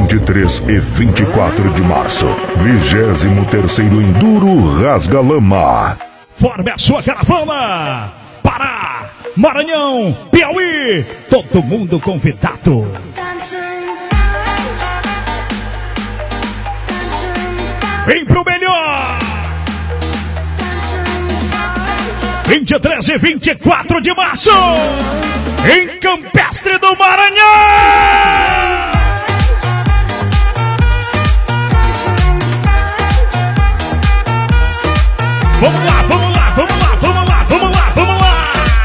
23 e 24 de março. 23º Enduro Rasga Lama. Forme a sua caravana. Pará, Maranhão, Piauí. Todo mundo convidado. Vem pro melhor. 23 e 24 de março. Em Campestre do Maranhão. Vamos lá, vamos lá, vamos lá, vamos lá, vamos lá, vamos lá.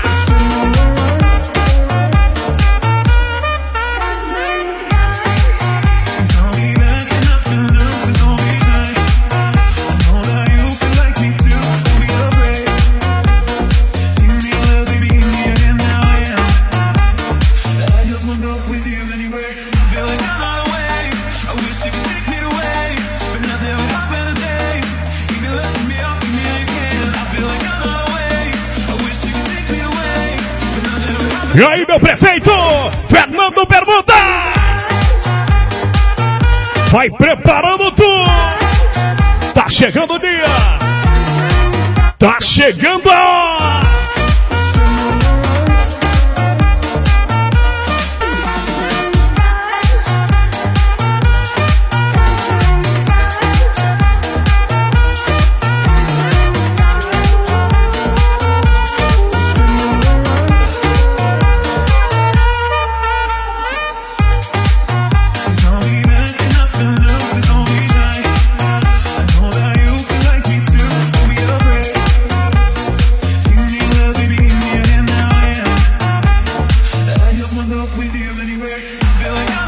E aí, meu prefeito, Fernando Bermuda, vai preparando tudo. Tá chegando o dia, tá chegando a hora. With you anywhere, I feel like